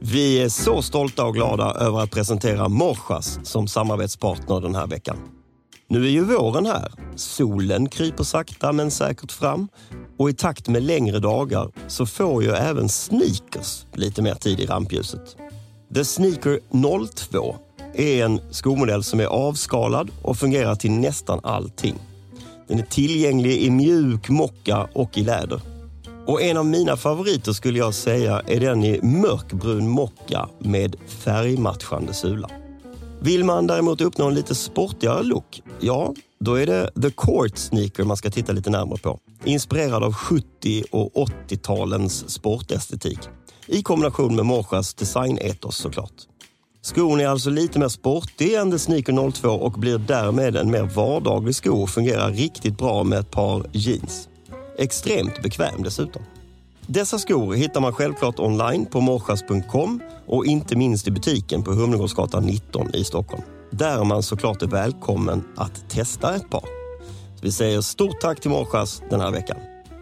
Vi är så stolta och glada över att presentera Morsas som samarbetspartner den här veckan. Nu är ju våren här. Solen kryper sakta men säkert fram. Och i takt med längre dagar så får ju även sneakers lite mer tid i rampljuset. The Sneaker 02 är en skomodell som är avskalad och fungerar till nästan allting. Den är tillgänglig i mjuk mocka och i läder. Och en av mina favoriter skulle jag säga är den i mörkbrun mocka med färgmatchande sula. Vill man däremot uppnå en lite sportigare look, ja, då är det The Court Sneaker man ska titta lite närmare på. Inspirerad av 70- och 80-talens sportestetik. I kombination med Morsas designetos såklart. Skon är alltså lite mer sportig än The Sneaker 02 och blir därmed en mer vardaglig sko och fungerar riktigt bra med ett par jeans. Extremt bekväm dessutom. Dessa skor hittar man självklart online på morsas.com och inte minst i butiken på Humlegårdsgatan 19 i Stockholm. Där man såklart är välkommen att testa ett par. Så vi säger stort tack till Morsas den här veckan.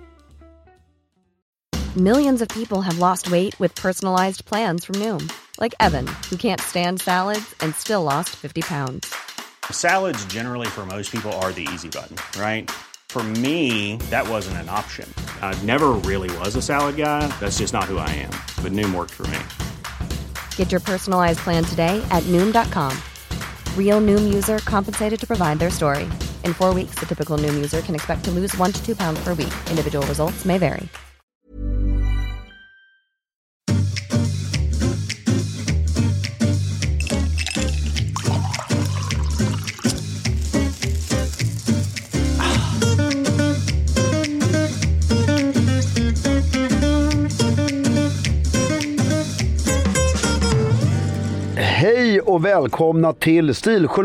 Millions of people have lost weight with personalized plans from Noom. Like Evan, who can't stand salads and still lost 50 pounds. Salads generally for most people are the easy button, right? For me, that wasn't an option. I never really was a salad guy. That's just not who I am. But Noom worked for me. Get your personalized plan today at Noom.com. Real Noom user compensated to provide their story. In 4 weeks, the typical Noom user can expect to lose 1 to 2 pounds per week. Individual results may vary. Hej och välkomna till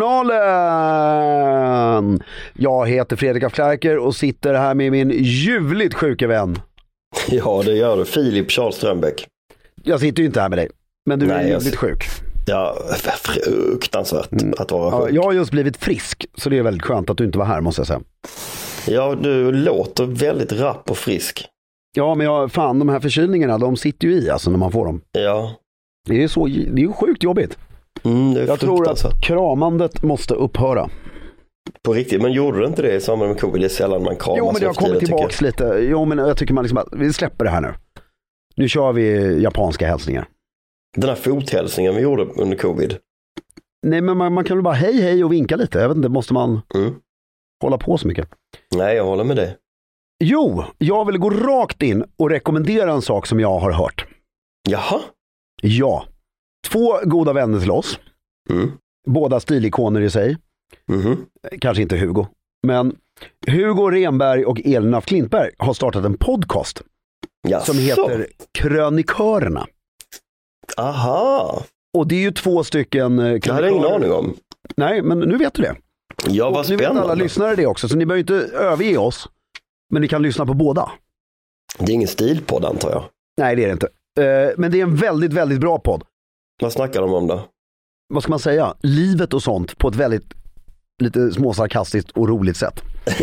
Stiljournalen! Jag heter Fredrik af Klerker och sitter här med min ljuvligt sjuke vän. Ja, det gör du. Filip Charles Strömbäck. Jag sitter ju inte här med dig, men du är ljuvligt sjuk. Ja, fruktansvärt att vara sjuk. Ja, jag har just blivit frisk, så det är väldigt skönt att du inte var här, måste jag säga. Ja, du låter väldigt rapp och frisk. Ja, men de här förkylningarna, de sitter ju i alltså när man får dem. Ja. Det är ju sjukt jobbigt. Jag tror att kramandet måste upphöra. På riktigt, men gjorde du inte det i samband med covid? Det är sällan man kramar. Jo, men det har kommit tillbaks lite. Jo, men jag tycker man liksom att vi släpper det här nu. Nu kör vi japanska hälsningar. Den här fothälsningen vi gjorde under covid. Nej, men man kan väl bara hej och vinka lite. Jag vet inte, måste man hålla på så mycket? Nej, jag håller med dig. Jo, jag vill gå rakt in och rekommendera en sak som jag har hört. Jaha? Ja. 2 goda vänner till oss. Båda stilikoner i sig. Kanske inte Hugo. Men Hugo Renberg och Elin af Klintberg har startat en podcast. Som heter Krönikörerna. Aha. Och det är ju 2 stycken krönikörer. Det hade jag ingen aning om. Nej, men nu vet du det. Ja, vad spännande. Nu vet alla lyssnare det också, så ni behöver inte överge oss. Men ni kan lyssna på båda. Det är ingen stilpodd, antar jag. Nej, det är det inte. Men det är en väldigt, väldigt bra podd. Vad snackar de om då? Vad ska man säga? Livet och sånt på ett väldigt lite småsarkastiskt och roligt sätt.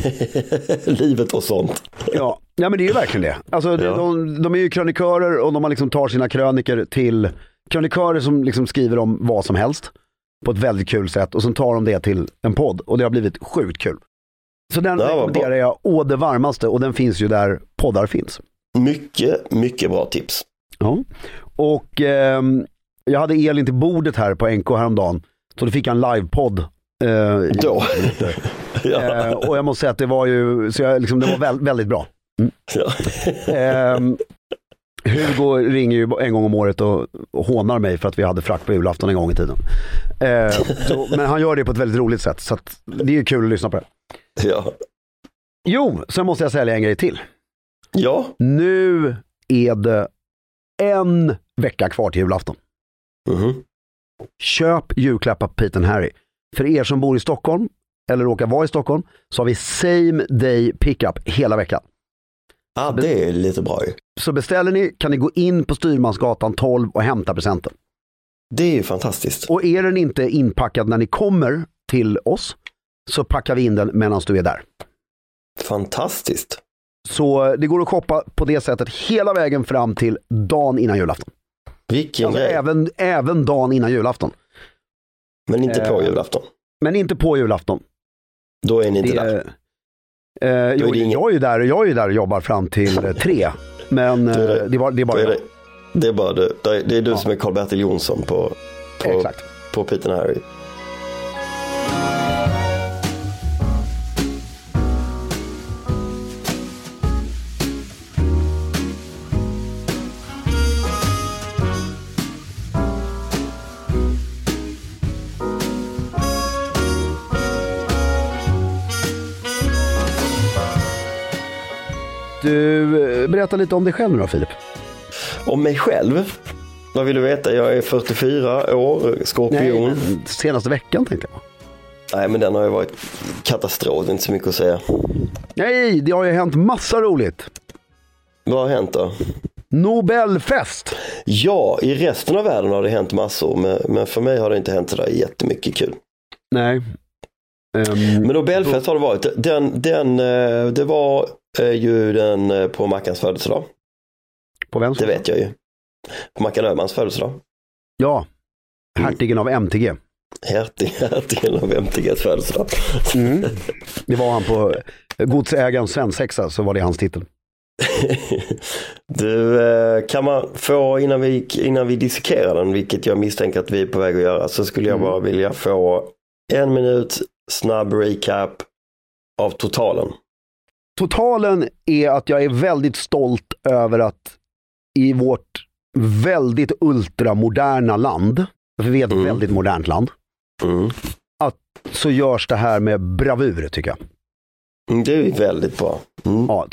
Livet och sånt. Ja, men det är ju verkligen det. Alltså, de är ju krönikörer och de har liksom tar sina kröniker till krönikörer som liksom skriver om vad som helst på ett väldigt kul sätt och sen tar de det till en podd och det har blivit sjukt kul. Så den rekommenderar jag å det varmaste och den finns ju där poddar finns. Mycket, mycket bra tips. Ja, och jag hade Elin till bordet här på NK häromdagen så då fick jag en livepodd. Då? Och jag måste säga att det var ju så jag, liksom, det var väldigt bra. Ja. Hugo ringer ju en gång om året och hånar mig för att vi hade frakt på julafton en gång i tiden. Men han gör det på ett väldigt roligt sätt så att det är kul att lyssna på det. Ja. Jo, sen måste jag sälja en grej till. Ja. Nu är det en vecka kvar till julafton. Köp julklappar på Pete & Harry. För er som bor i Stockholm eller råkar vara i Stockholm så har vi same day pickup hela veckan. Ja, det är lite bra ju. Så beställer ni kan ni gå in på Styrmansgatan 12 och hämta presenten. Det är ju fantastiskt. Och är den inte inpackad när ni kommer till oss så packar vi in den medan du är där. Fantastiskt. Så det går att shoppa på det sättet hela vägen fram till dagen innan julafton. Vilken alltså, grej. även dagen innan julafton. Men inte på julafton. Men inte på julafton. Då är ni inte där. Jag är ju där och jobbar fram till 3. Men det är bara det är bara du. Det är du som är Carl-Bertil Jonsson på Pete and Harry. Du, berätta lite om dig själv nu då, Filip. Om mig själv? Vad vill du veta? Jag är 44 år, skorpion. Nej, senaste veckan tänkte jag. Nej, men den har ju varit katastrof, inte så mycket att säga. Nej, det har ju hänt massa roligt. Vad har hänt då? Nobelfest! Ja, i resten av världen har det hänt massor, men för mig har det inte hänt så där jättemycket kul. Nej. Men Nobelfest har det varit. Det var ju den på Mackans födelsedag. På vem? Det vet jag ju. På Mackan Öhmans födelsedag. Ja, hertigen av MTG. Hertigen av MTGs födelsedag. Det var han på godsägaren svensexa, så var det hans titel. Du, kan man få innan vi dissekerar den, vilket jag misstänker att vi är på väg att göra, så skulle jag bara vilja få 1 minut snabb recap av totalen. Totalen är att jag är väldigt stolt över att i vårt väldigt ultramoderna land, för vi är ett väldigt modernt land, att så görs det här med bravur, tycker jag. Det är väldigt bra. Ja,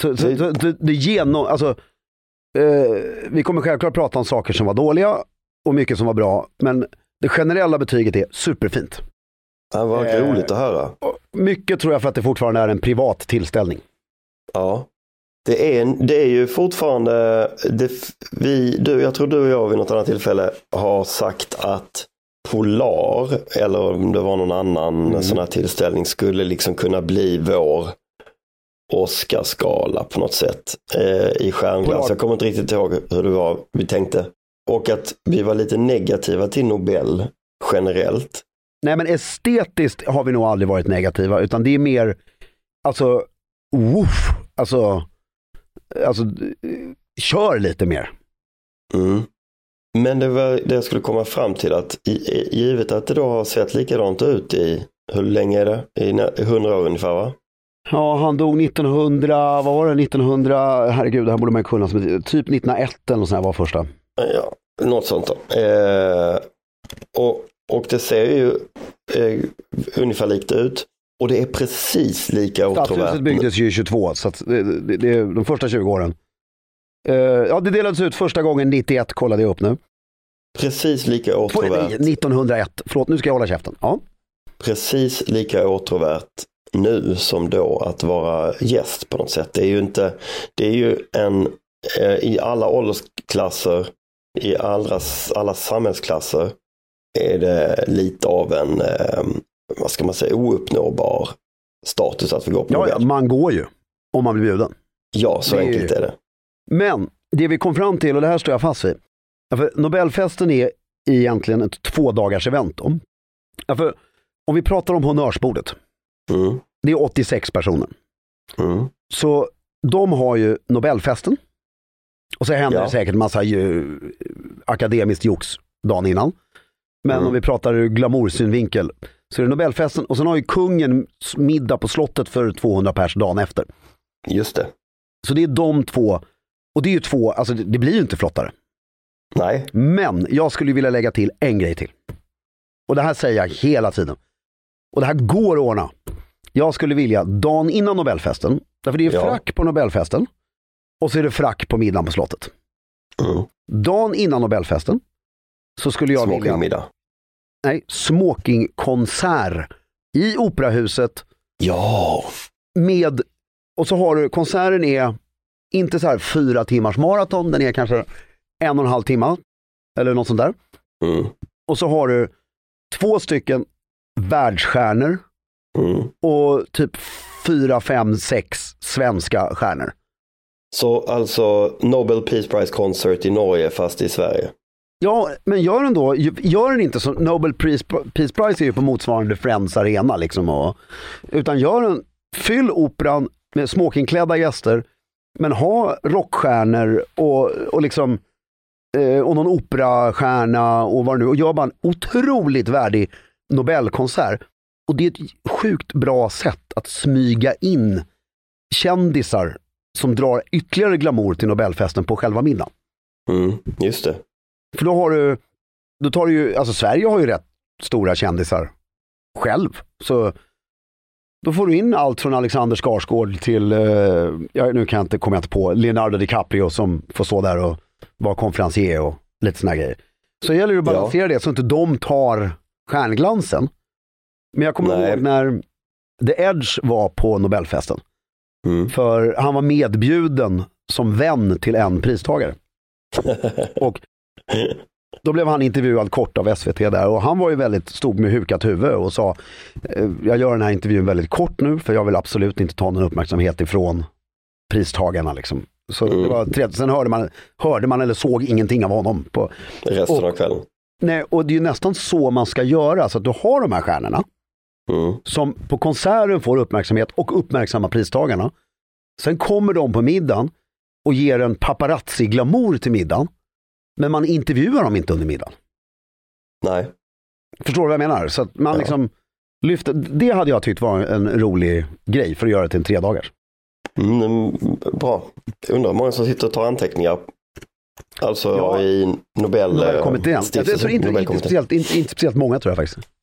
vi kommer självklart prata om saker som var dåliga och mycket som var bra, men det generella betyget är superfint. Det var roligt att höra. Mycket tror jag för att det fortfarande är en privat tillställning. Ja, det är ju fortfarande jag tror du och jag vid något annat tillfälle har sagt att Polar, eller om det var någon annan sån här tillställning, skulle liksom kunna bli vår Oscarsgala på något sätt i stjärnglass. Jag kommer inte riktigt ihåg hur det var vi tänkte. Och att vi var lite negativa till Nobel generellt. Nej, men estetiskt har vi nog aldrig varit negativa, utan det är mer alltså kör lite mer. Men det jag skulle komma fram till, att givet att det då har sett likadant ut i, hur länge är det? I 100 år ungefär, va? Ja, han dog 1900, herregud, det här borde man kunna, typ 1901 eller något sånt här var första. Ja, något sånt då. Och det ser ju ungefär likt ut. Och det är precis lika åtråvärt. Stadshuset byggdes ju 22, så att det är de första 20 åren. Ja, det delades ut första gången 91, kollade jag upp nu. Precis lika åtråvärt. 1901, förlåt, nu ska jag hålla käften. Ja. Precis lika åtråvärt nu som då att vara gäst på något sätt. Det är ju i alla åldersklasser, i alla samhällsklasser är det lite av en vad ska man säga, ouppnåbar status att vi går på Nobel. Ja, man går ju om man blir bjuden. Ja, så enkelt är det. Men det vi kom fram till, och det här står jag fast vid, för Nobelfesten är egentligen ett 2 dagars event. För om vi pratar om honnörsbordet, det är 86 personer. Så de har ju Nobelfesten, och så händer det säkert en massa akademiskt jox dagen innan. Men om vi pratar ur glamoursynvinkel, så är det Nobelfesten, och sen har ju kungen middag på slottet för 200 pers dagen efter. Just det. Så det är de två, och det är ju två, alltså det blir ju inte flottare. Nej. Men jag skulle vilja lägga till en grej till. Och det här säger jag hela tiden. Och det här går att ordna. Jag skulle vilja dagen innan Nobelfesten, därför det är frack på Nobelfesten, och så är det frack på middagen på slottet. Dagen innan Nobelfesten så skulle jag vilja... Nej, smokingkonsert i Operahuset. Ja. Och så har du, konserten är inte så här 4 timmars maraton, den är kanske 1,5 timmar eller något sånt där. Och så har du 2 stycken världsstjärnor och typ 4, 5, 6 svenska stjärnor. Så alltså Nobel Peace Prize Concert i Norge fast i Sverige? Ja, men gör den inte som Nobel Peace Prize är ju på motsvarande Friends Arena liksom, utan fyll operan med smokingklädda gäster, men ha rockstjärnor och liksom och någon operastjärna och vad nu, och gör bara en otroligt värdig Nobelkonsert. Och det är ett sjukt bra sätt att smyga in kändisar som drar ytterligare glamour till Nobelfesten på själva middagen. Just det. För då tar du ju, alltså Sverige har ju rätt stora kändisar själv. Så då får du in allt från Alexander Skarsgård till, nu kommer jag inte på, Leonardo DiCaprio som får stå där och vara konferencier och lite såna grejer. Så gäller det att balansera det så inte de tar stjärnglansen. Men jag kommer ihåg när The Edge var på Nobelfesten. För han var medbjuden som vän till en pristagare. Och då blev han intervjuad kort av SVT där, och han var ju stod med hukat huvud och sa, jag gör den här intervjun väldigt kort nu för jag vill absolut inte ta någon uppmärksamhet ifrån pristagarna liksom. Så det var trevligt. Sen hörde man eller såg ingenting av honom på resten av kvällen. Nej, och det är ju nästan så man ska göra, så att du har de här stjärnorna som på konserten får uppmärksamhet och uppmärksamma pristagarna. Sen kommer de på middagen och ger en paparazzi-glamour till middagen, men man intervjuar dem inte under middagen. Nej. Förstår du vad jag menar? Så att man liksom lyfter, det hade jag tyckt var en rolig grej för att göra det till en 3 dagars. Bra. Undrar hur många som sitter och tar anteckningar. Alltså i Nobelkommittén. Inte speciellt många tror jag faktiskt.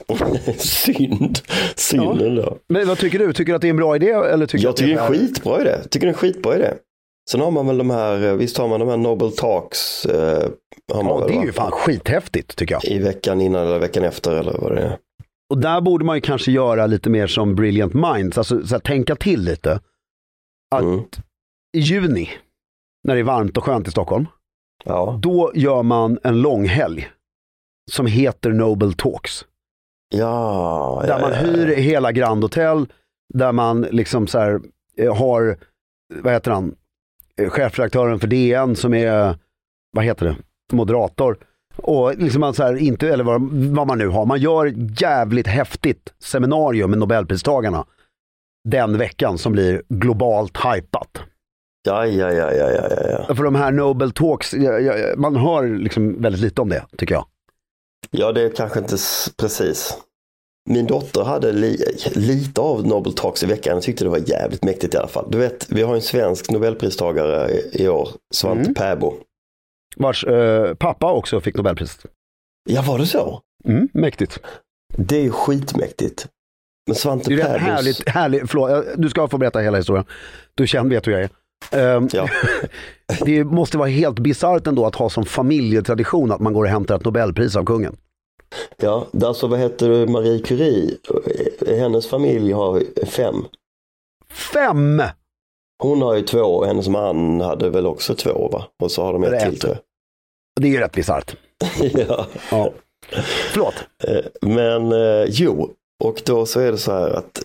Synd ändå. Men vad tycker du? Tycker du att det är en bra idé? Eller jag tycker det är en skitbra idé. Sen har man väl de här, visst har man de här Nobel Talks. Det är ju fan skithäftigt tycker jag. I veckan innan eller veckan efter eller vad det är. Och där borde man ju kanske göra lite mer som Brilliant Minds. Alltså så här, tänka till lite. Att i juni, när det är varmt och skönt i Stockholm, då gör man en lång helg som heter Nobel Talks. Där man hyr hela Grand Hotel, där man liksom så här har, vad heter han, chefredaktören för DN som är, vad heter det, moderator, och liksom man så här inte, eller vad man nu har, man gör jävligt häftigt seminarium med Nobelpristagarna den veckan som blir globalt hypat. Ja. För de här Nobel Talks, man hör liksom väldigt lite om det, tycker jag. Ja, det är kanske inte precis. Min dotter hade lite av Nobel Talks i veckan och tyckte det var jävligt mäktigt i alla fall. Du vet, vi har en svensk Nobelpristagare i år, Svante Pääbo. Vars pappa också fick Nobelpriset. Ja, var det så? Mäktigt. Det är ju skitmäktigt. Men Svante Pääbo... Härligt, förlåt, du ska få berätta hela historien. Du vet hur jag är. Det måste vara helt bizarrt ändå att ha som familjetradition att man går och hämtar ett Nobelpris av kungen. Ja, alltså vad heter Marie Curie? Hennes familj har 5. 5? Hon har ju 2 och hennes man hade väl också 2, va? Och så har de ett till, tror jag. Det är ju rätt bizarrt. Ja. Förlåt. Men och då så är det så här att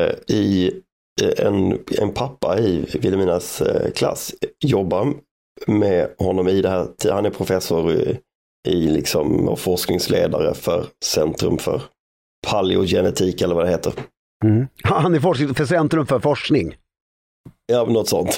en pappa i Wilhelminas klass jobbar med honom i det här. Han är professor i liksom, och forskningsledare för Centrum för paleogenetik eller vad det heter. Han är för Centrum för forskning. Ja, något sånt.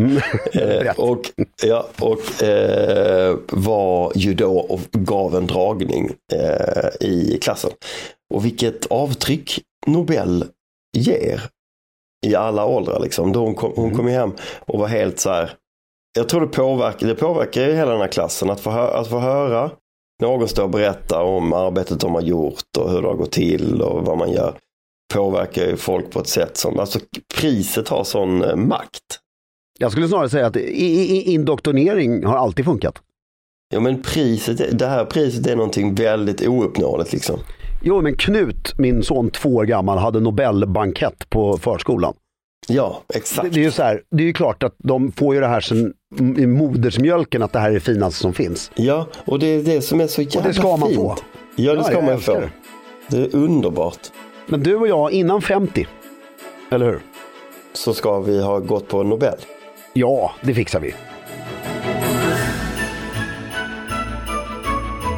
Var ju då och gav en dragning i klassen. Och vilket avtryck Nobel ger i alla åldrar liksom. Hon kom hem och var helt så här. Jag tror det påverkar hela den här klassen att få höra någon stå och berätta om arbetet de har gjort och hur det har gått till och vad man gör. Påverkar ju folk på ett sätt som, alltså priset har sån makt. Jag skulle snarare säga att indoktrinering har alltid funkat. Ja, men det här priset är någonting väldigt ouppnåeligt liksom. Jo, men Knut, min son 2 år gammal, hade Nobelbankett på förskolan. Ja, exakt. Det är ju så här, det är ju klart att de får ju det här sen i modersmjölken, att det här är det finaste som finns. Ja, och det är det som är så jävla fint. Och det ska man få. Ja, det ska man få. Det är underbart. Men du och jag innan 50, eller hur? Så ska vi ha gått på Nobel. Ja, det fixar vi.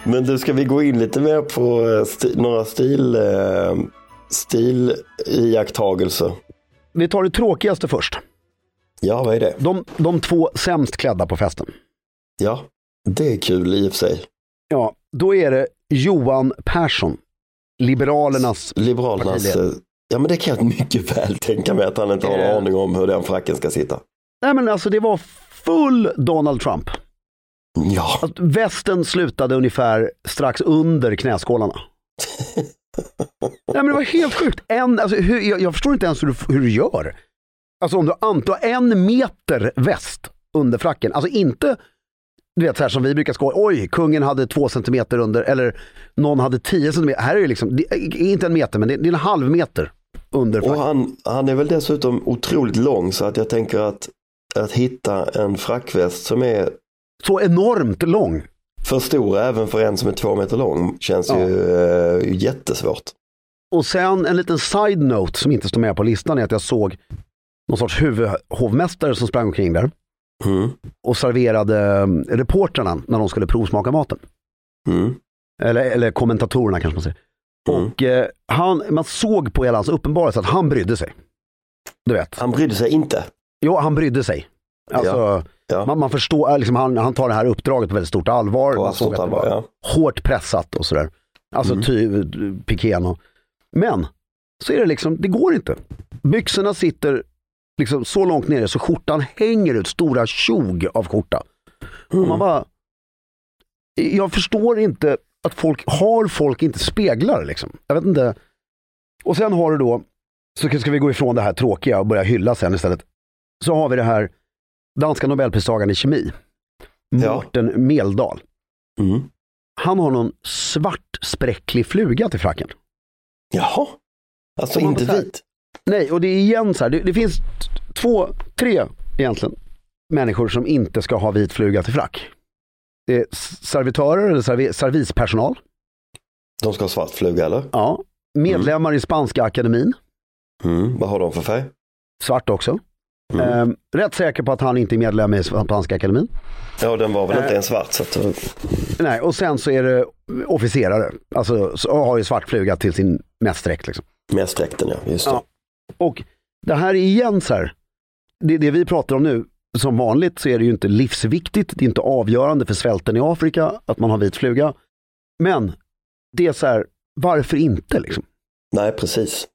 Men du, ska vi gå in lite mer på några stiliakttagelser? Vi tar det tråkigaste först. Ja, vad är det? De 2 sämst klädda på festen. Ja, det är kul i och för sig. Ja, då är det Johan Persson, Liberalernas partiledare. Ja, men det kan jag mycket väl tänka mig att han inte har en aning om hur den fracken ska sitta. Nej, men alltså det var full Donald Trump. Ja. Alltså, västen slutade ungefär strax under knäskålarna. Nej, men det var helt sjukt. Jag förstår inte ens hur du gör. Alltså om du antar 1 meter väst under fracken. Alltså inte, du vet så här som vi brukar skoja. Oj, kungen hade 2 centimeter under, eller någon hade 10 centimeter. Här är det liksom, det är inte 1 meter, men det är en halv meter under fracken. Och han är väl dessutom otroligt lång, så att jag tänker att hitta en frackväst som är så enormt lång. För stor även för en som är 2 meter lång känns ju jättesvårt. Och sen en liten side note som inte står med på listan är att jag såg någon sorts huvudhovmästare som sprang omkring där och serverade reporterna när de skulle provsmaka maten. Eller kommentatorerna kanske man säger. Och man såg på hela hans uppenbarelse att han brydde sig. Du vet. Han brydde sig inte? Jo, han brydde sig. Alltså, man förstår, liksom, han tar det här uppdraget på väldigt stort allvar. Man såg att det var hårt pressat och sådär. Alltså Pikén. Men så är det liksom, det går inte. Byxorna sitter liksom så långt nere så skjortan hänger ut, stora tjog av skjorta. Och man bara, jag förstår inte att folk inte speglar liksom. Jag vet inte. Och sen har du då, så ska vi gå ifrån det här tråkiga och börja hylla sen istället. Så har vi det här danska nobelpristagaren i kemi, Mårten Meldal. Han har någon svart spräcklig fluga till fracken. Jaha, alltså inte vit. Nej, och det är igen så här, det finns 2-3 egentligen människor som inte ska ha vit fluga till frack. Det är servitörer eller servispersonal. De ska ha svart fluga eller? Ja, medlemmar i Spanska akademin. Vad har de för färg? Svart också. Rätt säker på att han inte är medlem i Spanska akademin. Ja, den var väl inte en svart så att... Nej, och sen så är det officerare. Alltså så har ju svart fluga till sin mästdräkt liksom. Mästdräkten, ja, just det. Ja. Och det här är igen så här, det vi pratar om nu, som vanligt så är det ju inte livsviktigt, det är inte avgörande för svälten i Afrika att man har vit fluga. Men det är så här, varför inte liksom? Nej, precis.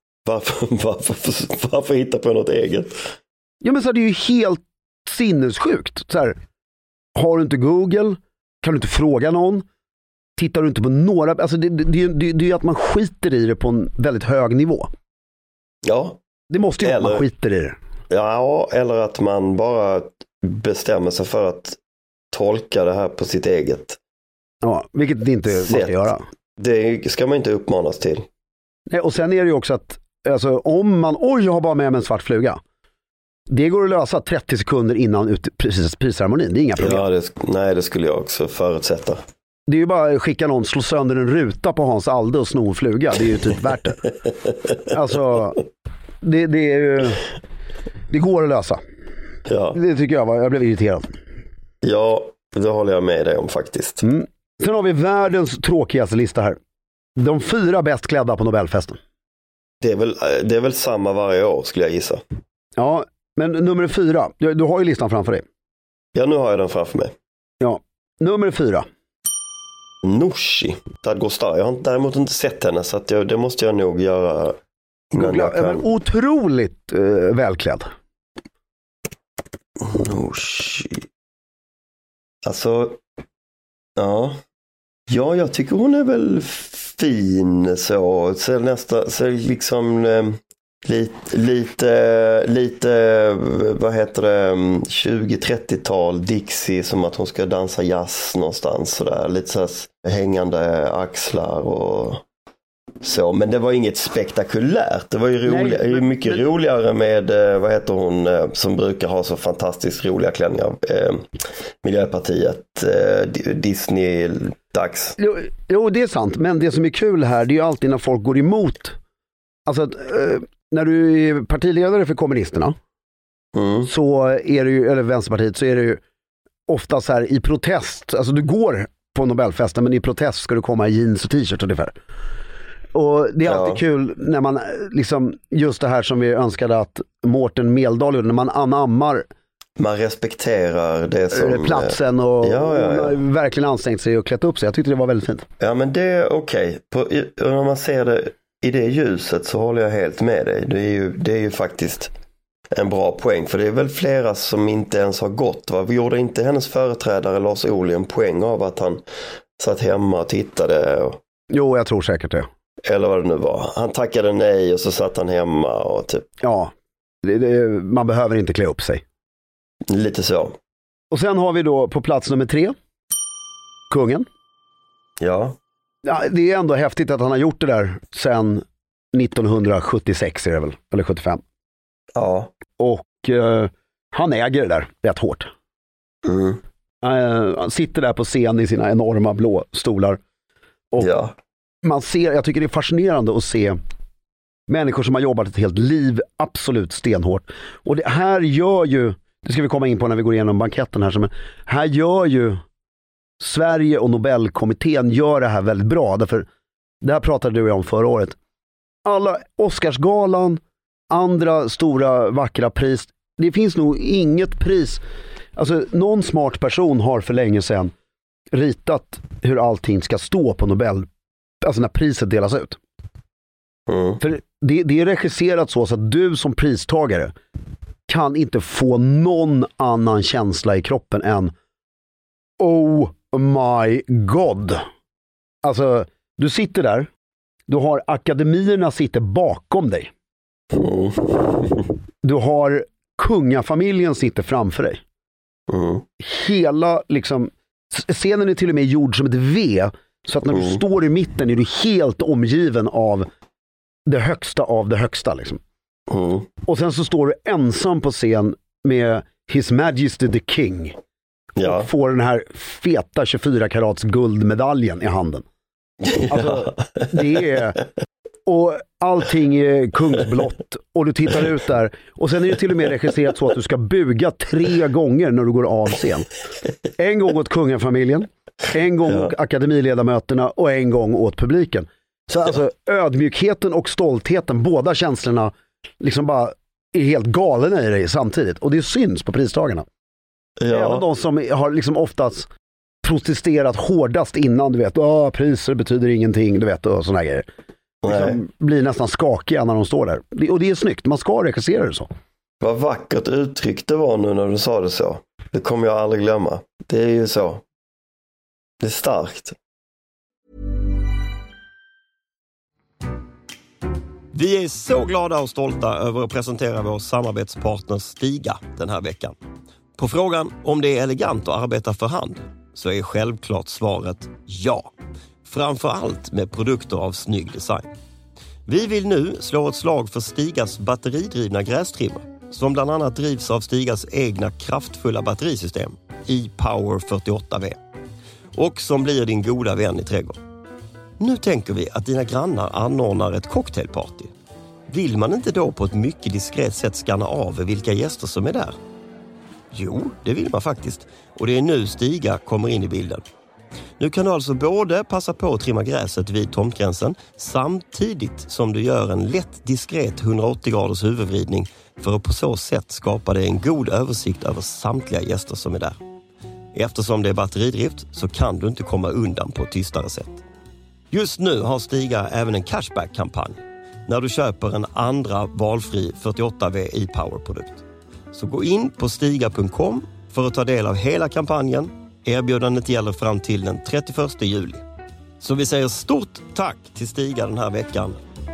Varför hitta på något eget? Ja, men så här, det är ju helt sinnessjukt. Så här, har du inte Google? Kan du inte fråga någon? Tittar du inte på några? Alltså det är ju att man skiter i det på en väldigt hög nivå. Ja. Det måste ju vara att man skiter i det. Ja, eller att man bara bestämmer sig för att tolka det här på sitt eget. Ja, vilket det inte måste göra. Det ska man inte uppmanas till. Nej, och sen är det ju också att alltså, om man, jag har bara med mig en svart fluga. Det går att lösa 30 sekunder innan prisceremonin. Det är inga problem. Ja, det skulle jag också förutsätta. Det är ju bara att skicka någon, slå sönder en ruta på Hans Alde och sno en fluga. Det är ju typ värt det. Alltså, det är ju... Det går att lösa. Ja. Det tycker jag blev irriterad. Ja, det håller jag med dig om faktiskt. Sen har vi världens tråkigaste lista här. De 4 bäst klädda på Nobelfesten. Det är väl samma varje år skulle jag gissa. Ja, men nummer 4. Du har ju listan framför dig. Ja, nu har jag den framför mig. Ja, nummer 4. Nooshi Dadgostar. Jag har däremot inte sett henne så att det måste jag nog göra. Otroligt välklädd. Nooshi. Alltså, ja, jag tycker hon är väl fin så liksom lite vad heter det 20-30-tal Dixie, som att hon ska dansa jazz någonstans sådär, lite så hängande axlar och så, men det var inget spektakulärt. Det var ju mycket roligare med vad heter hon som brukar ha så fantastiskt roliga klänningar, Miljöpartiet, Disney-dags. Jo, det är sant, men det som är kul här, det är ju alltid när folk går emot. Alltså när du är partiledare för kommunisterna så är det ju, eller Vänsterpartiet, så är det ju ofta så här i protest. Alltså du går på Nobelfesten, men i protest ska du komma i jeans och t-shirt ungefär. Och det är alltid kul när man liksom, just det här som vi önskade att Mårten Meldal gjorde, när man anammar. Man respekterar det som... platsen och verkligen ansträngt sig och klätt upp sig. Jag tyckte det var väldigt fint. Ja, men det är okej. Om man ser det i det ljuset så håller jag helt med dig. Det är ju faktiskt en bra poäng. För det är väl flera som inte ens har gått. Va? Vi gjorde inte hennes företrädare Lars Ohly en poäng av att han satt hemma och tittade? Jo, jag tror säkert det. Eller vad det nu var. Han tackade nej och så satt han hemma och typ... Ja, man behöver inte klä upp sig. Lite så. Och sen har vi då på plats nummer 3 kungen. Ja. Ja, det är ändå häftigt att han har gjort det där sedan 1976 är det väl, eller 75. Ja. Och han äger det där rätt hårt. Han sitter där på scen i sina enorma blå stolar. Och man ser, jag tycker det är fascinerande att se människor som har jobbat ett helt liv absolut stenhårt. Och det här gör ju, det ska vi komma in på när vi går igenom banketten här, här gör ju Sverige och Nobelkommittén gör det här väldigt bra. Därför, det här pratade du om förra året. Alla Oscarsgalan, andra stora vackra pris, det finns nog inget pris. Alltså någon smart person har för länge sedan ritat hur allting ska stå på Nobel, alltså när priset delas ut. För det är regisserat så att du som pristagare kan inte få någon annan känsla i kroppen än oh my god. Alltså, du sitter där, du har akademierna sitter bakom dig. Du har kungafamiljen sitter framför dig. Hela liksom, scenen är till och med gjord som ett V, så att när du står i mitten är du helt omgiven av det högsta av det högsta liksom. Och sen så står du ensam på scen med His Majesty the King. Och får den här feta 24 karats guldmedaljen i handen. Alltså, det är... Och allting är kungsblått. Och du tittar ut där. Och sen är det till och med regisserat så att du ska buga 3 gånger när du går av scen. En gång åt kungafamiljen, en gång åt akademiledamöterna och en gång åt publiken. Så alltså ödmjukheten och stoltheten, båda känslorna liksom bara är helt galna i dig samtidigt. Och det syns på pristagarna. Även de som har liksom oftast protesterat hårdast innan, du vet, priser betyder ingenting, du vet, och såna här grejer. Liksom blir nästan skakiga när de står där. Och det är snyggt, man ska regissera det så. Vad vackert uttryck det var nu när du sa det så. Det kommer jag aldrig glömma. Det är ju så. Det är starkt. Vi är så glada och stolta över att presentera vår samarbetspartner Stiga den här veckan. På frågan om det är elegant att arbeta för hand så är självklart svaret ja. Framför allt med produkter av snygg design. Vi vill nu slå ett slag för Stigas batteridrivna grästrimmer som bland annat drivs av Stigas egna kraftfulla batterisystem e-Power 48V och som blir din goda vän i trädgården. Nu tänker vi att dina grannar anordnar ett cocktailparty. Vill man inte då på ett mycket diskret sätt skanna av vilka gäster som är där? Jo, det vill man faktiskt. Och det är nu Stiga kommer in i bilden. Nu kan du alltså både passa på att trimma gräset vid tomtgränsen samtidigt som du gör en lätt diskret 180 graders huvudvridning för att på så sätt skapa dig en god översikt över samtliga gäster som är där. Eftersom det är batteridrift så kan du inte komma undan på ett tystare sätt. Just nu har Stiga även en cashback-kampanj när du köper en andra valfri 48V e-Power-produkt. Så gå in på stiga.com för att ta del av hela kampanjen. Erbjudandet gäller fram till den 31 juli. Så vi säger stort tack till Stiga den här veckan.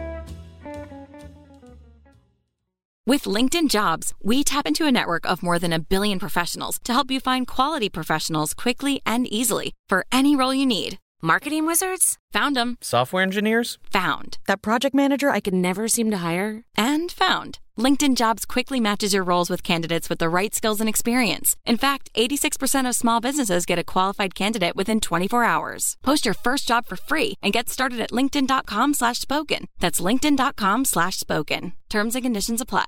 With LinkedIn Jobs, we tap into a network of more than 1 billion professionals to help you find quality professionals quickly and easily for any role you need. Marketing wizards? Found them. Software engineers? Found. That project manager I could never seem to hire? And found. LinkedIn Jobs quickly matches your roles with candidates with the right skills and experience. In fact, 86% of small businesses get a qualified candidate within 24 hours. Post your first job for free and get started at linkedin.com/spoken. That's linkedin.com/spoken. Terms and conditions apply.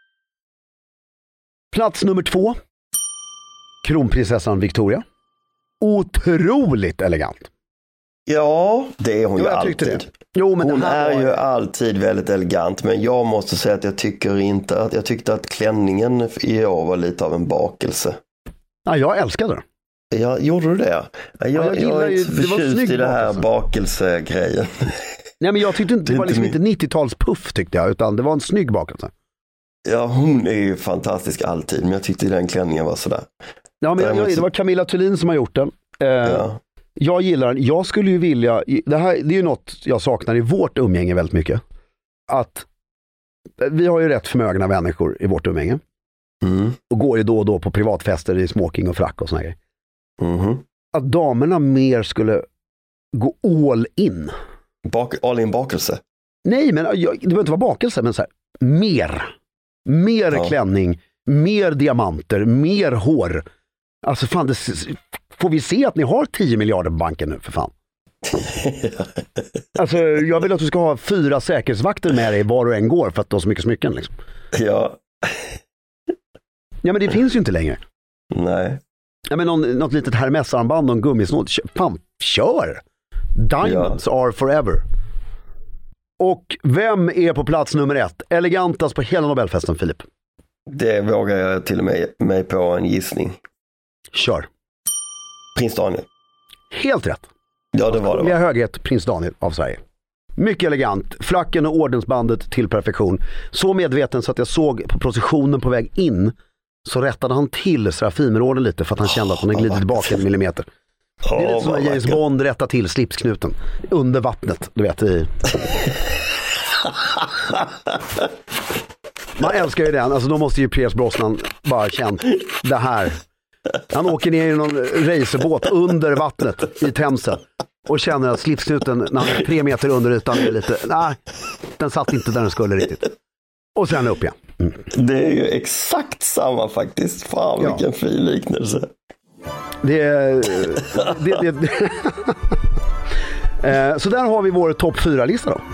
Plats nummer 2. Kronprinsessan Victoria. otroligt elegant. Ja, det är hon ju alltid. Det. Jo, men hon är ju alltid väldigt elegant, men jag måste säga att jag tyckte att klänningen i år var lite av en bakelse. Ja, jag älskade den. Ja, gjorde du det? Jag är inte förtjust i det här bakelsegrejen. Nej, men jag tyckte inte, det var liksom inte 90-talspuff tyckte jag, utan det var en snygg bakelse. Ja, hon är ju fantastisk alltid, men jag tyckte den klänningen var sådär. Ja, men det var Camilla Thulin som har gjort den. Ja. Jag gillar den. Jag skulle ju vilja, det är ju något jag saknar i vårt umgänge väldigt mycket. Att vi har ju rätt förmögna människor i vårt umgänge. Och går ju då och då på privatfester i smoking och frack och såna grejer. Att damerna mer skulle gå all in. All in bakelse? Nej, men det behöver inte vara bakelse, men så här, mer klänning, mer diamanter, mer hår. Alltså fan, får vi se att ni har 10 miljarder på banken nu, för fan. Alltså, jag vill att du ska ha 4 säkerhetsvakter med dig var du än går för att du har så mycket smycken liksom. Ja. Ja, men det finns ju inte längre. Nej. Ja, men något litet Hermes-armband och en gummisnål. Fan, kör! Diamonds are forever. Och vem är på plats nummer 1? Elegantast på hela Nobelfesten, Filip? Det vågar jag till och med mig på en gissning. Kör. Prins Daniel. Helt rätt. Ja, det var det. Med höghet Prins Daniel av Sverige. Mycket elegant. Flacken och ordensbandet till perfektion. Så medveten så att jag såg på processionen på väg in så rättade han till Serafimerorden lite för att han kände att han hade glidit tillbaka en millimeter. Det är lite som att James Bond rättar till slipsknuten under vattnet, du vet. Man älskar ju den. Alltså då måste ju Pierce Brosnan bara känt det här. Han åker ner i någon racerbåt under vattnet i Themsen och känner att slipsknuten när han är 3 meter under ytan är lite, nej, den satt inte där den skulle riktigt. Och sen upp igen. Det är ju exakt samma faktiskt. Fan, vilken fin liknelse. Så där har vi vår topp 4-lista då.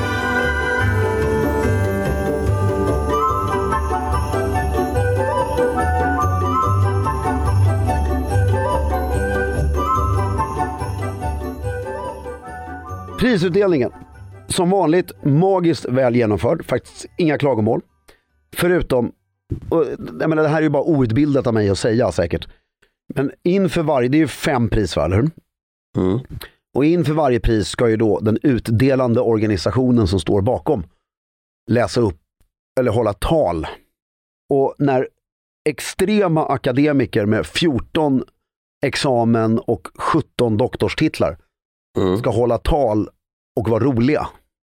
Prisutdelningen. Som vanligt magiskt väl genomförd. Faktiskt inga klagomål. Förutom, och jag menar, det här är ju bara outbildat av mig att säga säkert. Men inför varje, det är ju 5 pris, eller hur? Och inför varje pris ska ju då den utdelande organisationen som står bakom läsa upp eller hålla tal. Och när extrema akademiker med 14 examen och 17 doktorstitlar ska hålla tal och vara roliga.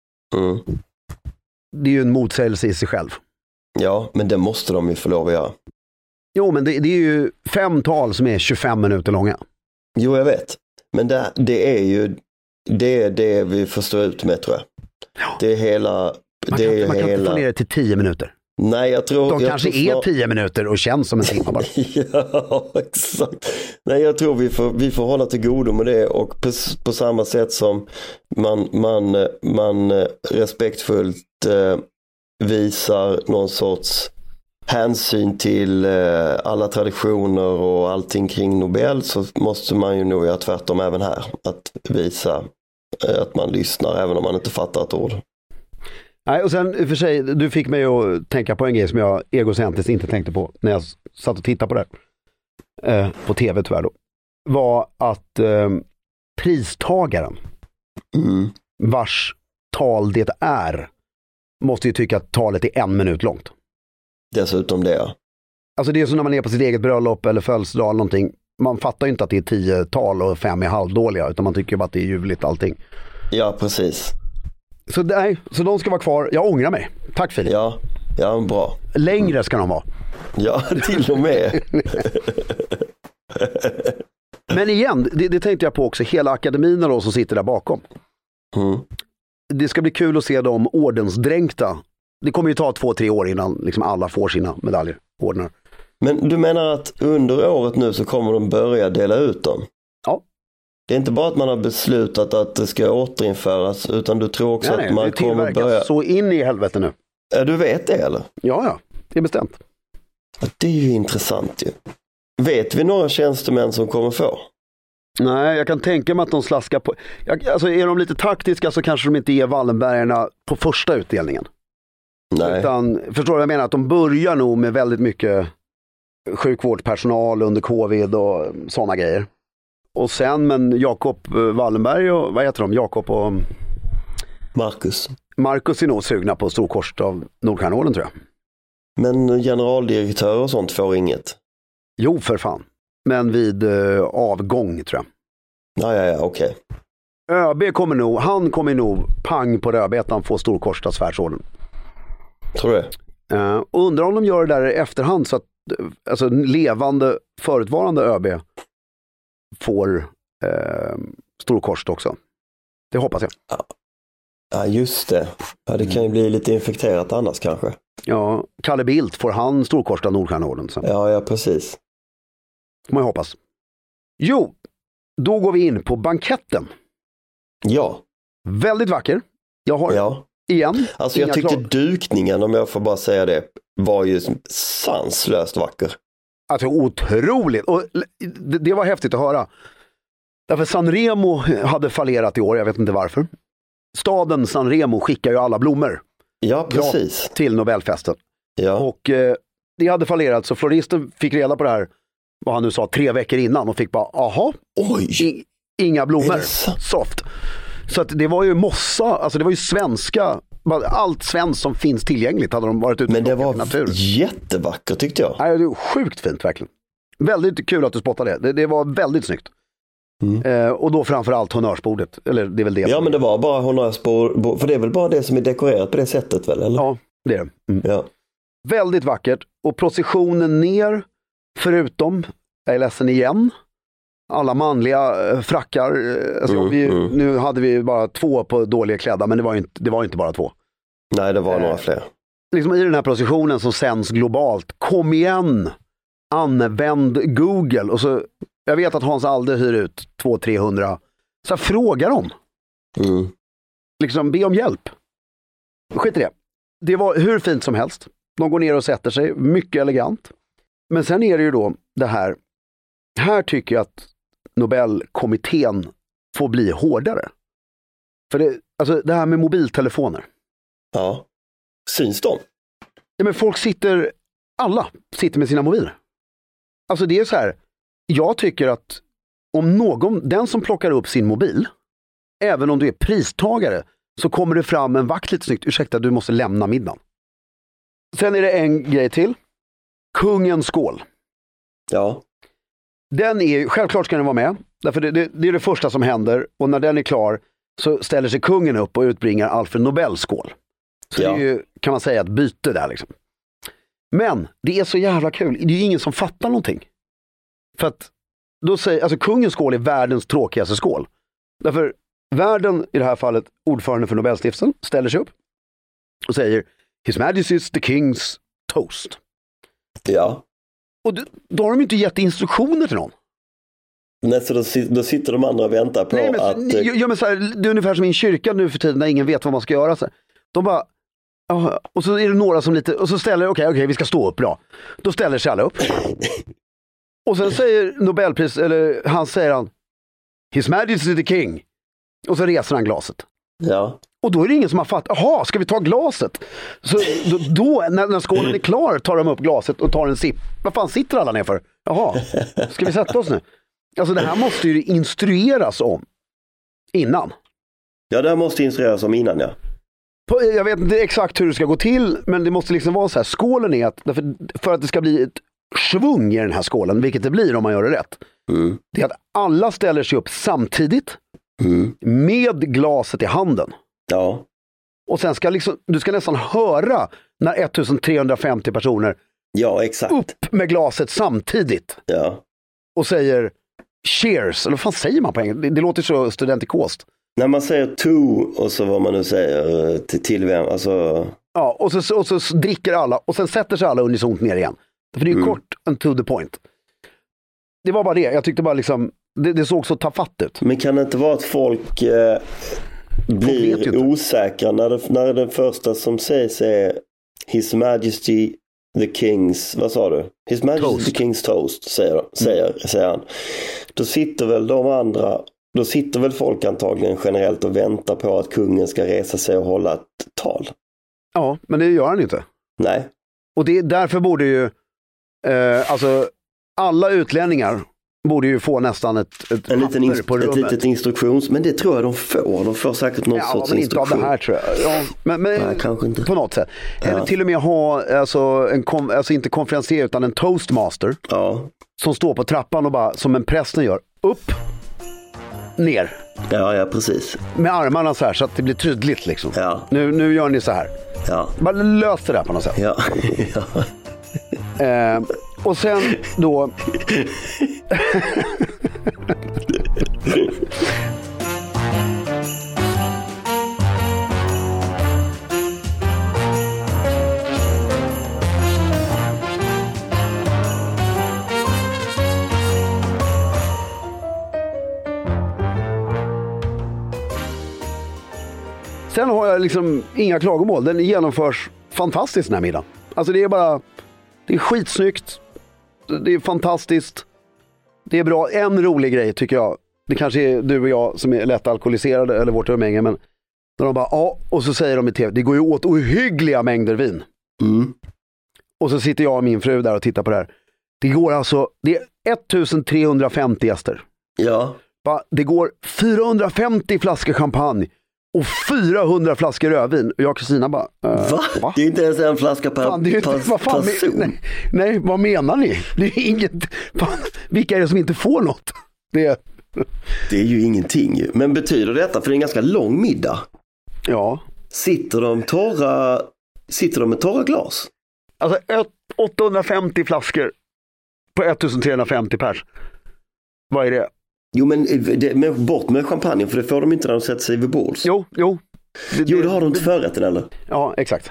Det är ju en motsägelse i sig själv. Ja, men det måste de ju få lov att göra. Jo, men det är ju 5 tal som är 25 minuter långa. Jo, jag vet. Men det är ju det vi får stå ut med, tror jag. Ja. Det är hela... Man kan inte få ner det till 10 minuter. Nej, jag tror... De kanske är 10 minuter och känns som en timme bara. Ja, exakt. Nej, jag tror vi får hålla till godo med det. Och på samma sätt som man respektfullt visar någon sorts hänsyn till alla traditioner och allting kring Nobel, så måste man ju nog göra tvärtom även här. Att visa att man lyssnar även om man inte fattar ett ord. Nej, och sen i och för sig, du fick mig att tänka på en grej som jag egocentriskt inte tänkte på när jag satt och tittade på det på tv tyvärr då, var att pristagaren vars tal det är måste ju tycka att talet är 1 minut långt. Dessutom det, ja. Alltså det är som när man är på sitt eget bröllop eller födelsedag eller någonting. Man fattar ju inte att det är 10 tal och 5 är halvdåliga, utan man tycker bara att det är ljuvligt allting. Ja, precis. Så de ska vara kvar. Jag ångrar mig. Tack Filip. Ja, bra. Längre ska de vara. Ja, till och med. Men igen, det tänkte jag på också. Hela akademin då som sitter där bakom. Det ska bli kul att se dem ordensdränkta. Det kommer ju ta 2-3 år innan liksom alla får sina medaljer, ordnar. Men du menar att under året nu så kommer de börja dela ut dem? Ja. Det är inte bara att man har beslutat att det ska återinföras, utan du tror också att man kommer börja... så in i helvete nu. Du vet det, eller? Ja, det är bestämt. Ja, det är ju intressant ju. Vet vi några tjänstemän som kommer få? Nej, jag kan tänka mig att de slaskar på... Alltså är de lite taktiska så kanske de inte ger Wallenbergarna på första utdelningen. Nej. Utan, förstår du vad jag menar? Att de börjar nog med väldigt mycket sjukvårdspersonal under covid och sådana grejer. Och sen, men Jakob Wallenberg och, vad heter de? Jakob och... Marcus är nog sugna på storkorset av Nordstjärneorden, tror jag. Men generaldirektör och sånt får inget? Jo, för fan. Men vid avgång, tror jag. Ja, okej. ÖB kommer nog pang på rödbetan få storkorset av Svärdsorden. Tror du? Och undrar om de gör det där i efterhand så att alltså levande, förutvarande ÖB får storkorset också. Det hoppas jag. Ja, just det. Ja, det kan ju bli lite infekterat annars kanske. Ja, Kalle Bildt, får han storkorset av Nordstjärneorden? Ja, precis. Får man ju hoppas. Jo, då går vi in på banketten. Ja. Väldigt vacker. Jag har igen. Alltså jag tyckte dukningen, om jag får bara säga det, var ju sanslöst vacker. Alltså otroligt. Och det var häftigt att höra. Därför Sanremo hade fallerat i år, jag vet inte varför. Staden Sanremo skickar ju alla blommor. Ja, precis. Till Nobelfesten. Ja. Och det hade fallerat, så floristen fick reda på det här, vad han nu sa, 3 veckor innan och fick bara, aha, inga blommor. Soft. Så att det var ju mossa, alltså det var ju svenska, allt svenskt som finns tillgängligt hade de varit ute. Men det var jättevackert tyckte jag. Nej, det var sjukt fint verkligen. Väldigt kul att du spottade det. Det var väldigt snyggt. Och då framförallt honnörsbordet. Eller det är väl det. Ja, men det var bara honnörsbord. För det är väl bara det som är dekorerat på det sättet väl? Eller? Ja, det är det. Ja. Väldigt vackert. Och processionen ner, förutom, jag är ledsen igen, alla manliga frackar. Alltså, nu hade vi bara 2 på dåliga klädda, men det var inte bara 2. Nej, det var några fler. Liksom i den här processionen som sänds globalt. Kom igen! Använd Google. Och så, jag vet att Hans Alde hyr ut 200-300. Så fråga dem. Liksom be om hjälp. Skit i det. Det var hur fint som helst. De går ner och sätter sig. Mycket elegant. Men sen är det ju då det här. Här tycker jag att Nobelkommittén får bli hårdare. För det här med mobiltelefoner. Ja. Syns de? Ja, men alla sitter med sina mobiler. Alltså det är så här. Jag tycker att om den som plockar upp sin mobil, även om du är pristagare, så kommer det fram en vakt lite snyggt. Ursäkta, du måste lämna middagen. Sen är det en grej till. Kungens skål. Ja. Den är, självklart ska den vara med. Därför det är det första som händer. Och när den är klar så ställer sig kungen upp och utbringar Alfred Nobels skål. Så det är ju, kan man säga, ett byte där liksom. Men det är så jävla kul. Det är ju ingen som fattar någonting. För att då säger, alltså kungens skål är världens tråkigaste skål. Därför världen, i det här fallet ordförande för Nobelstiftelsen, ställer sig upp och säger His Majesty's the King's Toast. Ja. Och då har de inte gett instruktioner till någon. Nej, så då sitter de andra och väntar på att... Men så här, det är ungefär som i en kyrka nu för tiden när ingen vet vad man ska göra. Så de bara... Och så är det några som lite... Och så ställer okej, vi ska stå upp, bra. Då ställer sig alla upp. Och sen säger Nobelpris, eller han säger His Majesty the King. Och så reser han glaset. Ja. Och då är det ingen som har fattat, jaha, ska vi ta glaset? Så då när skålen är klar tar de upp glaset och tar en sipp. Vad fan sitter alla ner för? Jaha, ska vi sätta oss nu? Alltså det här måste ju instrueras om innan. Ja, det här måste instrueras om innan, ja. Jag vet inte exakt hur det ska gå till, men det måste liksom vara så här, skålen är att, för att det ska bli ett svung i den här skålen, vilket det blir om man gör det rätt. Det är att alla ställer sig upp samtidigt med glaset i handen. Ja. Och sen ska du ska nästan höra när 1350 personer upp med glaset samtidigt. Ja. Och säger cheers, eller vad fan säger man på engelska? Det låter så studentikost. När man säger to och så vad man nu säger till vem, alltså... Ja, och så dricker alla och sen sätter sig alla unisont ner igen. För det är ju kort and to the point. Det var bara det, jag tyckte bara liksom, det såg så tafatt ut. Men kan det inte vara att folk blir osäkra när den första som sägs är His Majesty the King's, vad sa du? His Majesty Toast. the King's Toast, säger han. Då sitter väl de andra, då sitter väl folk antagligen generellt och väntar på att kungen ska resa sig och hålla ett tal. Ja, men det gör han inte. Nej. Och därför borde ju alltså alla utlänningar borde ju få nästan ett En liten på rummet. ett litet instruktions, men det tror jag de får. De får säkert någon sorts men instruktion. inte av det här tror jag. Ja, men Nej, kanske inte. på något sätt. Eller till och med ha alltså inte konferencier utan en toastmaster som står på trappan och bara, som en prästen gör, upp, ner. Ja, precis. Med armarna så här så att det blir tydligt liksom. Ja. Nu gör ni så här. Ja. Bara lös det där på något sätt. Ja. Och sen då sen har jag liksom inga klagomål. Den genomförs fantastiskt den här middagen. Alltså det är skitsnyggt. Det är fantastiskt. Det är bra. En rolig grej tycker jag. Det kanske är du och jag som är lätt alkoholiserade eller vårt umgänge, men när de bara och så säger de i tv, det går ju åt ohyggliga mängder vin. Och så sitter jag och min fru där och tittar på det här. Det går alltså, det är 1350 gäster. Ja. Det går 450 flaskor champagne och 400 flaskor rödvin. Och jag och Kristina bara... Va? Det är inte ens en flaska per person. Nej, vad menar ni? Det är inget... Fan, vilka är det som inte får något? Det är ju ingenting ju. Men betyder detta, för det är en ganska lång middag. Ja. Sitter de med torra glas? Alltså 850 flaskor på 1350 pers. Vad är det? Jo, men bort med champagne, för det får de inte när de sätter sig vid bords. Jo. Det har de inte förrätten, eller? Ja, exakt.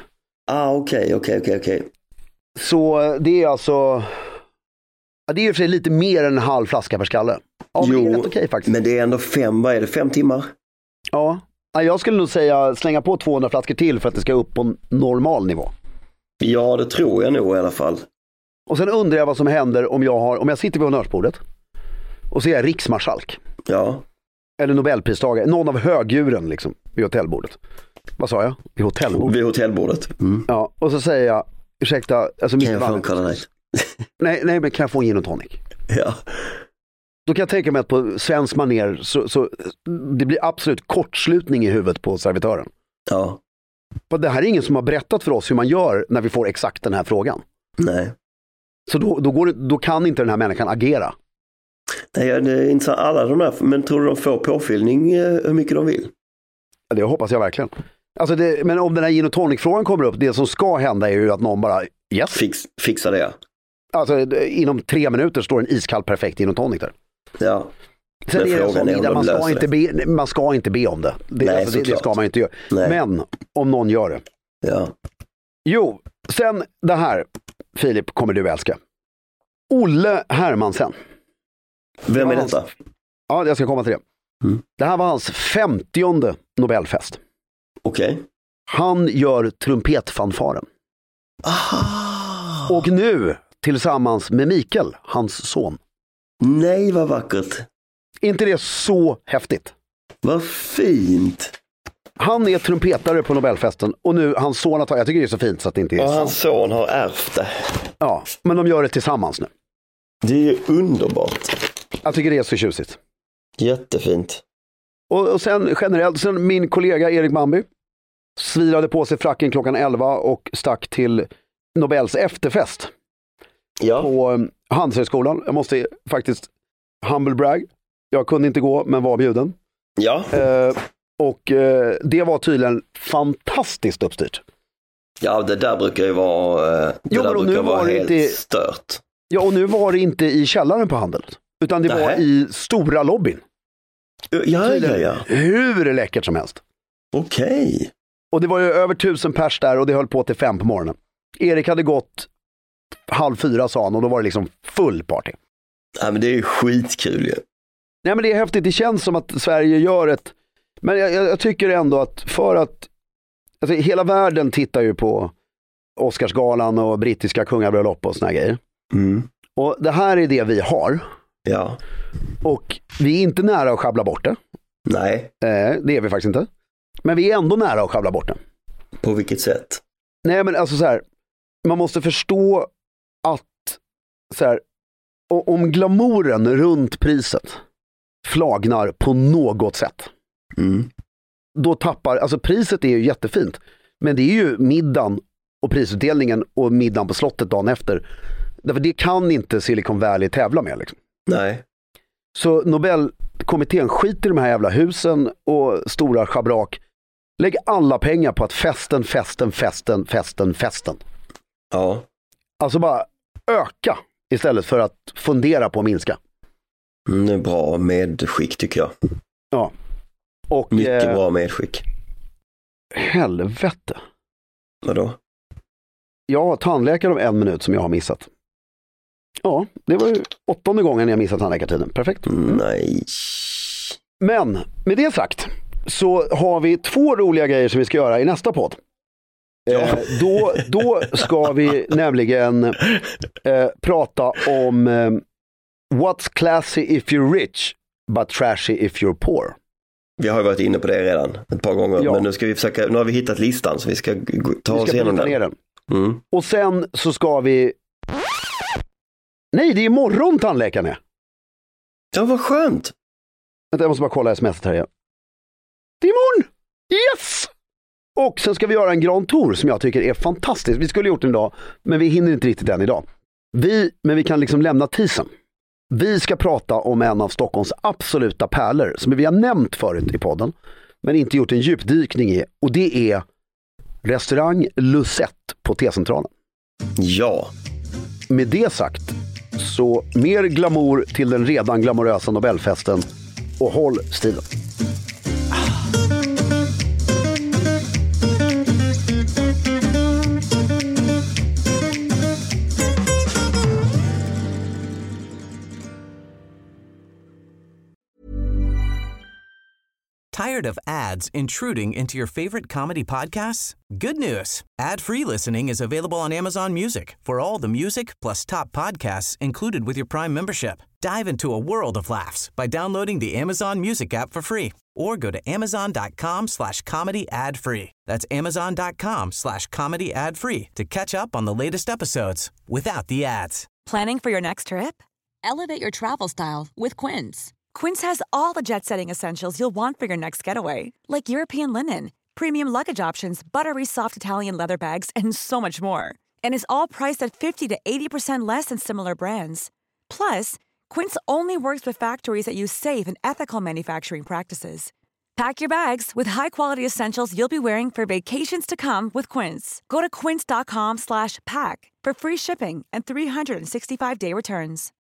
Okej. Så det är alltså... Ja, det är ju för sig lite mer än en halv flaska per skalle. Ja, men det är rätt okej faktiskt. Men det är ändå 5 timmar? Ja, jag skulle nog säga slänga på 200 flaskor till för att det ska upp på normal nivå. Ja, det tror jag nog i alla fall. Och sen undrar jag vad som händer om jag sitter vid honnörsbordet och så är jag riksmarskalk. Ja. Eller nobelpristagare, någon av högdjuren liksom vid hotellbordet. Vad sa jag? Vid hotellbordet. Vid hotellbordet. Mm. Ja, och så säger jag, ursäkta, alltså kan jag få en Cola Light? Nej, men kan jag få en gin och tonic? Ja. Då kan jag tänka mig att på svensk manér så det blir absolut kortslutning i huvudet på servitören. Ja. För det här är ingen som har berättat för oss hur man gör när vi får exakt den här frågan. Nej. Så då kan inte den här människan agera. Nej, det är inte så alla de där, men tror du de får påfyllning hur mycket de vill? Ja, det hoppas jag verkligen. Alltså men om den här gin och tonic-frågan kommer upp, det som ska hända är ju att någon bara fixa det. Alltså inom 3 minuter står en iskall perfekt gin och tonic där. Ja. Sen är det sån middag, man ska inte be om det. Det ska man inte göra. Nej. Men om någon gör det. Ja. Jo, sen det här, Filip, kommer du älska. Olle Hermansen. Vem är detta? Ja, jag ska komma till det. Mm. Det här var hans 50:e Nobelfest. Okej. Han gör trumpetfanfaren. Aha. Och nu tillsammans med Mikael, hans son. Nej, vad vackert. Inte det så häftigt? Vad fint. Han är trumpetare på Nobelfesten och nu hans son jag tycker det är så fint så att det inte är sant. Hans son har ärvt det. Ja, men de gör det tillsammans nu. Det är ju underbart. Jag tycker det är så tjusigt. Jättefint. Och sen generellt, sen min kollega Erik Bambi svirade på sig fracken klockan 11 och stack till Nobels efterfest. Ja. På Handelshögskolan. Jag måste faktiskt humble brag. Jag kunde inte gå men var bjuden. Ja. Och det var tydligen fantastiskt uppstyrt. Ja, det där brukar ju vara helt stört. Ja, och nu var det inte i källaren på Handel, utan det var i stora lobbyn. Ja. Hur läckert som helst. Okej. Och det var ju över 1000 pers där och det höll på till 5 på morgonen. Erik hade gått 3:30 sa han och då var det liksom full party. Ja, men det är ju skitkul ju. Nej, men det är häftigt. Det känns som att Sverige gör ett... Men jag tycker ändå att för att... Alltså, hela världen tittar ju på Oscarsgalan och brittiska kungabröllop och såna grejer. Och det här är det vi har. Ja. Och vi är inte nära att schabbla bort det. Nej. Det är vi faktiskt inte. Men vi är ändå nära att schabbla bort det. På vilket sätt? Nej, men alltså så här, man måste förstå att så här, om glamouren runt priset flagnar på något sätt, då tappar, alltså priset är ju jättefint, men det är ju middagen och prisutdelningen och middagen på slottet dagen efter. Därför det kan inte Silicon Valley tävla med liksom. Nej. Så Nobelkommittén skiter i de här jävla husen och stora schabrak. Lägg alla pengar på att festen. Ja. Alltså bara öka istället för att fundera på att minska. Det är bra medskick tycker jag. Ja. Och, mycket bra medskick. Helvete. Vadå? Jag har tandläkare om 1 minut som jag har missat. Ja, det var ju 8:e gången jag missat tandläkartiden. Perfekt. Nej. Men med det sagt så har vi 2 roliga grejer som vi ska göra i nästa podd. Ja. Då ska vi nämligen prata om what's classy if you're rich but trashy if you're poor. Vi har ju varit inne på det redan ett par gånger, men nu ska vi försöka, nu har vi hittat listan så vi ska ta oss igenom den. Och sen så ska vi... Nej, det är imorgon tandläkaren är. Ja, vad skönt. Jag måste bara kolla sms här igen. Det är imorgon! Yes! Och sen ska vi göra en Grand Tour som jag tycker är fantastisk. Vi skulle gjort den idag, men vi hinner inte riktigt den idag. Men vi kan liksom lämna teasern. Vi ska prata om en av Stockholms absoluta pärlor som vi har nämnt förut i podden, men inte gjort en djupdykning i. Och det är restaurang Lucette på T-centralen. Ja. Med det sagt, så mer glamour till den redan glamorösa Nobelfesten och håll stilen. Tired of ads intruding into your favorite comedy podcasts? Good news. Ad-free listening is available on Amazon Music for all the music plus top podcasts included with your Prime membership. Dive into a world of laughs by downloading the Amazon Music app for free or go to amazon.com/comedy ad-free. That's amazon.com/comedy ad-free to catch up on the latest episodes without the ads. Planning for your next trip? Elevate your travel style with Quince. Quince has all the jet-setting essentials you'll want for your next getaway, like European linen, premium luggage options, buttery soft Italian leather bags, and so much more. And is all priced at 50 to 80% less than similar brands. Plus, Quince only works with factories that use safe and ethical manufacturing practices. Pack your bags with high-quality essentials you'll be wearing for vacations to come with Quince. Go to quince.com/pack for free shipping and 365-day returns.